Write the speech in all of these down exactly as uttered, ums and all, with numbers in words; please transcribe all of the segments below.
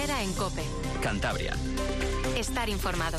Herrera en COPE. Cantabria. Estar informado.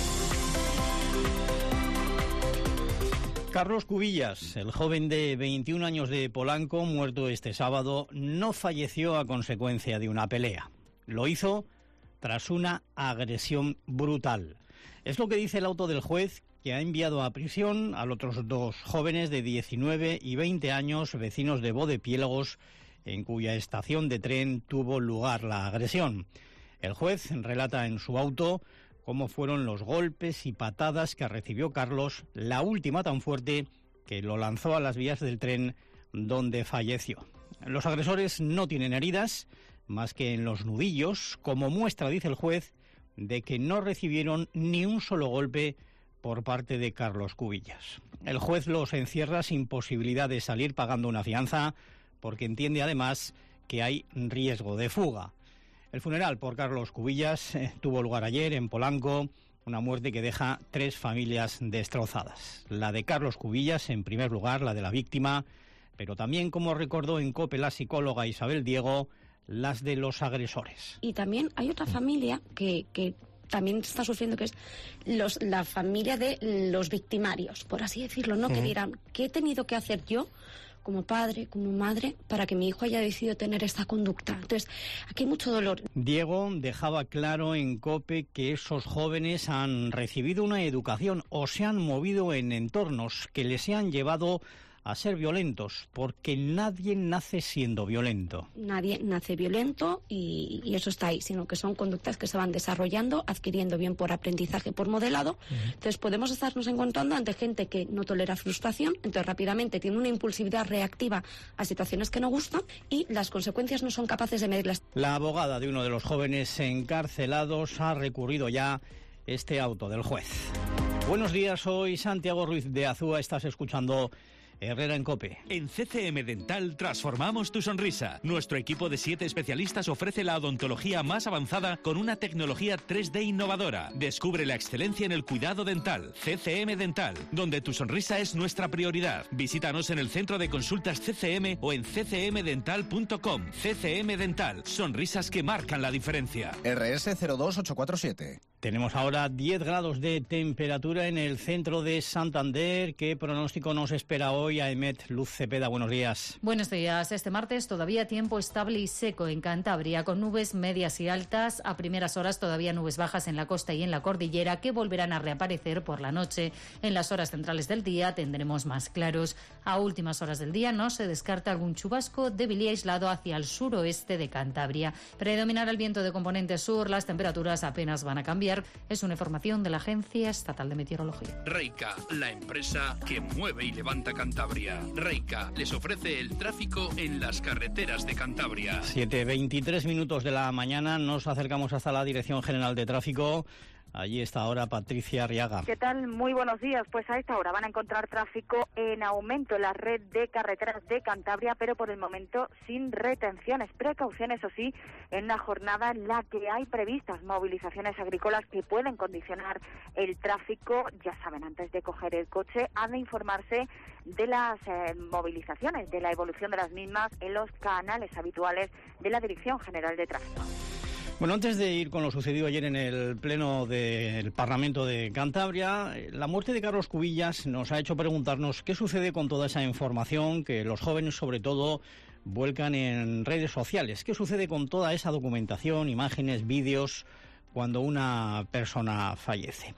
Carlos Cubillas, el joven de veintiún años de Polanco, muerto este sábado, no falleció a consecuencia de una pelea. Lo hizo tras una agresión brutal. Es lo que dice el auto del juez, que ha enviado a prisión a los otros dos jóvenes de diecinueve y veinte años, vecinos de Bodepiélagos, en cuya estación de tren tuvo lugar la agresión. El juez relata en su auto cómo fueron los golpes y patadas que recibió Carlos, la última tan fuerte que lo lanzó a las vías del tren donde falleció. Los agresores no tienen heridas, más que en los nudillos, como muestra, dice el juez, de que no recibieron ni un solo golpe por parte de Carlos Cubillas. El juez los encierra sin posibilidad de salir pagando una fianza, porque entiende además que hay riesgo de fuga. El funeral por Carlos Cubillas eh, tuvo lugar ayer en Polanco, una muerte que deja tres familias destrozadas. La de Carlos Cubillas, en primer lugar, la de la víctima, pero también, como recordó en COPE la psicóloga Isabel Diego, las de los agresores. Y también hay otra familia que, que también está sufriendo, que es los, la familia de los victimarios, por así decirlo, ¿no? Uh-huh. Que dirán, ¿qué he tenido que hacer yo como padre, como madre, para que mi hijo haya decidido tener esta conducta? Entonces, aquí hay mucho dolor. Diego dejaba claro en COPE que esos jóvenes han recibido una educación o se han movido en entornos que les han llevado a ser violentos, porque nadie nace siendo violento. Nadie nace violento y, y eso está ahí, sino que son conductas que se van desarrollando, adquiriendo bien por aprendizaje, por modelado. Uh-huh. Entonces podemos estarnos encontrando ante gente que no tolera frustración, entonces rápidamente tiene una impulsividad reactiva a situaciones que no gustan y las consecuencias no son capaces de medirlas. La abogada de uno de los jóvenes encarcelados ha recurrido ya este auto del juez. Buenos días, soy Santiago Ruiz de Azúa, estás escuchando Herrera en COPE. En C C M Dental transformamos tu sonrisa. Nuestro equipo de siete especialistas ofrece la odontología más avanzada con una tecnología tres D innovadora. Descubre la excelencia en el cuidado dental. C C M Dental, donde tu sonrisa es nuestra prioridad. Visítanos en el centro de consultas C C M o en c c m dental punto com. C C M Dental, sonrisas que marcan la diferencia. R S cero dos ocho cuatro siete. Tenemos ahora diez grados de temperatura en el centro de Santander. ¿Qué pronóstico nos espera hoy? Aemet Luz Cepeda, buenos días. Buenos días. Este martes todavía tiempo estable y seco en Cantabria, con nubes medias y altas. A primeras horas todavía nubes bajas en la costa y en la cordillera, que volverán a reaparecer por la noche. En las horas centrales del día tendremos más claros. A últimas horas del día no se descarta algún chubasco débil y aislado hacia el suroeste de Cantabria. Predominará el viento de componente sur, las temperaturas apenas van a cambiar. Es una información de la Agencia Estatal de Meteorología. Reica, la empresa que mueve y levanta Cantabria. Reica les ofrece el tráfico en las carreteras de Cantabria. siete veintitrés minutos de la mañana, nos acercamos hasta la Dirección General de Tráfico. Allí está ahora Patricia Arriaga. ¿Qué tal? Muy buenos días. Pues a esta hora van a encontrar tráfico en aumento en la red de carreteras de Cantabria, pero por el momento sin retenciones. Precaución, eso sí, en una jornada en la que hay previstas movilizaciones agrícolas que pueden condicionar el tráfico. Ya saben, antes de coger el coche, han de informarse de las eh, movilizaciones, de la evolución de las mismas en los canales habituales de la Dirección General de Tráfico. Bueno, antes de ir con lo sucedido ayer en el Pleno del Parlamento de Cantabria, la muerte de Carlos Cubillas nos ha hecho preguntarnos qué sucede con toda esa información que los jóvenes, sobre todo, vuelcan en redes sociales. ¿Qué sucede con toda esa documentación, imágenes, vídeos, cuando una persona fallece?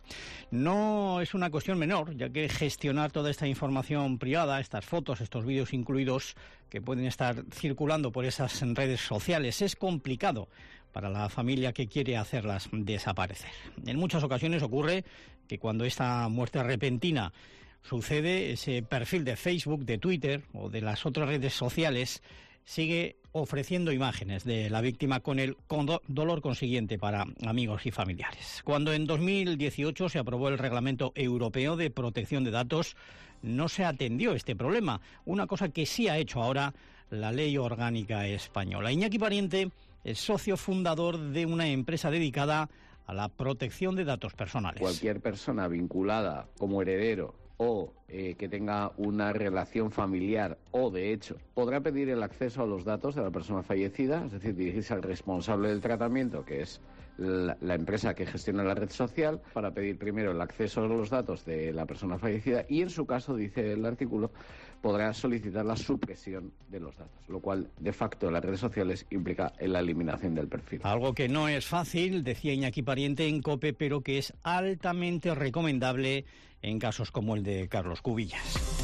No es una cuestión menor, ya que gestionar toda esta información privada, estas fotos, estos vídeos incluidos, que pueden estar circulando por esas redes sociales, es complicado para la familia que quiere hacerlas desaparecer. En muchas ocasiones ocurre que cuando esta muerte repentina sucede, ese perfil de Facebook, de Twitter o de las otras redes sociales sigue ofreciendo imágenes de la víctima con el dolor consiguiente para amigos y familiares. Cuando en dos mil dieciocho se aprobó el Reglamento Europeo de Protección de Datos, no se atendió este problema, una cosa que sí ha hecho ahora la Ley Orgánica Española. Iñaki Pariente es socio fundador de una empresa dedicada a la protección de datos personales. Cualquier persona vinculada como heredero o eh, que tenga una relación familiar o de hecho, podrá pedir el acceso a los datos de la persona fallecida, es decir, dirigirse al responsable del tratamiento, que es la, la empresa que gestiona la red social, para pedir primero el acceso a los datos de la persona fallecida y, en su caso, dice el artículo, podrá solicitar la supresión de los datos, lo cual, de facto, en las redes sociales implica la eliminación del perfil. Algo que no es fácil, decía Iñaki Pariente en COPE, pero que es altamente recomendable en casos como el de Carlos Cubillas.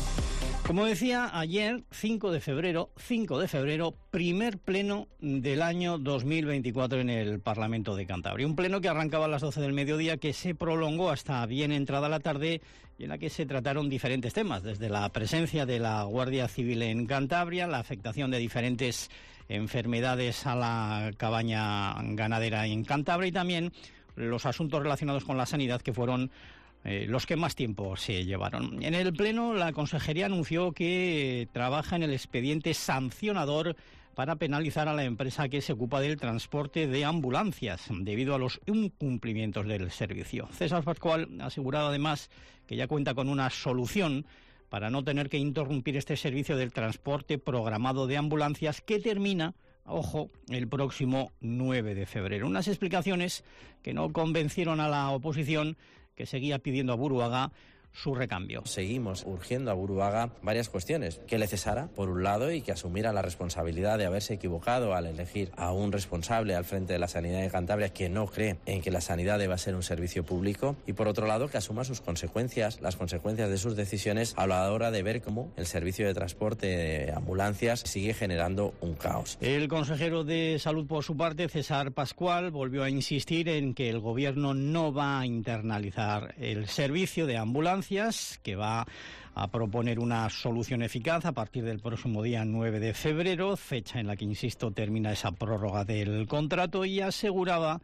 Como decía ayer, cinco de febrero, cinco de febrero, primer pleno del año dos mil veinticuatro en el Parlamento de Cantabria. Un pleno que arrancaba a las doce del mediodía, que se prolongó hasta bien entrada la tarde y en la que se trataron diferentes temas, desde la presencia de la Guardia Civil en Cantabria, la afectación de diferentes enfermedades a la cabaña ganadera en Cantabria y también los asuntos relacionados con la sanidad, que fueron Eh, los que más tiempo se llevaron. En el Pleno, la Consejería anunció que trabaja en el expediente sancionador para penalizar a la empresa que se ocupa del transporte de ambulancias debido a los incumplimientos del servicio. César Pascual ha asegurado además que ya cuenta con una solución para no tener que interrumpir este servicio del transporte programado de ambulancias que termina, ojo, el próximo nueve de febrero. Unas explicaciones que no convencieron a la oposición, que seguía pidiendo a Buruaga su recambio. Seguimos urgiendo a Buruaga varias cuestiones. Que le cesara, por un lado, y que asumiera la responsabilidad de haberse equivocado al elegir a un responsable al frente de la sanidad de Cantabria que no cree en que la sanidad deba ser un servicio público. Y por otro lado, que asuma sus consecuencias, las consecuencias de sus decisiones a la hora de ver cómo el servicio de transporte de ambulancias sigue generando un caos. El consejero de Salud, por su parte, César Pascual, volvió a insistir en que el Gobierno no va a internalizar el servicio de ambulancias, que va a proponer una solución eficaz a partir del próximo día nueve de febrero, fecha en la que, insisto, termina esa prórroga del contrato, y aseguraba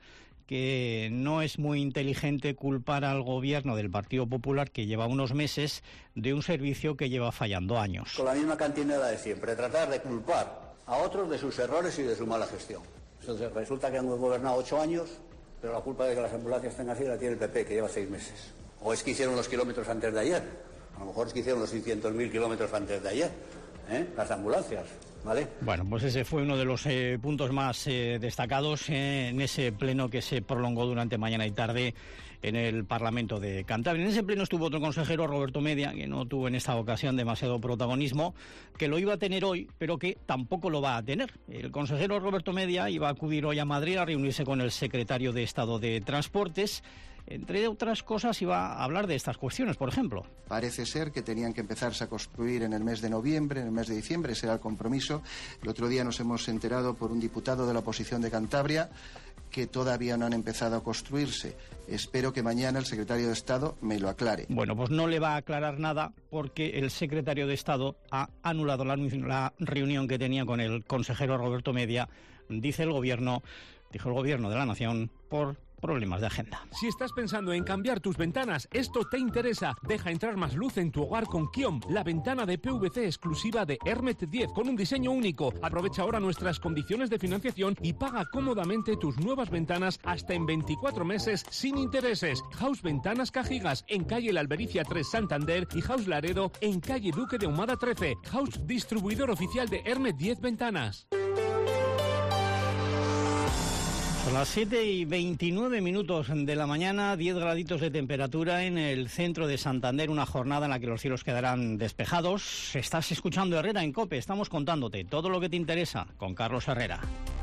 que no es muy inteligente culpar al Gobierno del Partido Popular, que lleva unos meses, de un servicio que lleva fallando años. Con la misma cantinela de siempre, tratar de culpar a otros de sus errores y de su mala gestión. Entonces, resulta que han gobernado ocho años, pero la culpa de que las ambulancias estén así la tiene el P P, que lleva seis meses. ¿O es que hicieron los kilómetros antes de ayer? A lo mejor es que hicieron los seiscientos mil kilómetros antes de ayer, ¿eh? Las ambulancias, ¿vale? Bueno, pues ese fue uno de los eh, puntos más eh, destacados eh, en ese pleno que se prolongó durante mañana y tarde en el Parlamento de Cantabria. En ese pleno estuvo otro consejero, Roberto Media, que no tuvo en esta ocasión demasiado protagonismo, que lo iba a tener hoy, pero que tampoco lo va a tener. El consejero Roberto Media iba a acudir hoy a Madrid a reunirse con el secretario de Estado de Transportes. Entre otras cosas, iba a hablar de estas cuestiones, por ejemplo. Parece ser que tenían que empezarse a construir en el mes de noviembre, en el mes de diciembre, ese era el compromiso. El otro día nos hemos enterado por un diputado de la oposición de Cantabria que todavía no han empezado a construirse. Espero que mañana el secretario de Estado me lo aclare. Bueno, pues no le va a aclarar nada porque el secretario de Estado ha anulado la, la reunión que tenía con el consejero Roberto Media, dice el Gobierno, dijo el Gobierno de la Nación, por problemas de agenda. Si estás pensando en cambiar tus ventanas, esto te interesa. Deja entrar más luz en tu hogar con Kiom, la ventana de P V C exclusiva de Hermet diez con un diseño único. Aprovecha ahora nuestras condiciones de financiación y paga cómodamente tus nuevas ventanas hasta en veinticuatro meses sin intereses. House Ventanas Cajigas en calle La Albericia tres Santander y House Laredo en calle Duque de Ahumada trece. House, distribuidor oficial de Hermet diez Ventanas. A las siete y veintinueve minutos de la mañana, diez graditos de temperatura en el centro de Santander, una jornada en la que los cielos quedarán despejados. Estás escuchando Herrera en COPE, estamos contándote todo lo que te interesa con Carlos Herrera.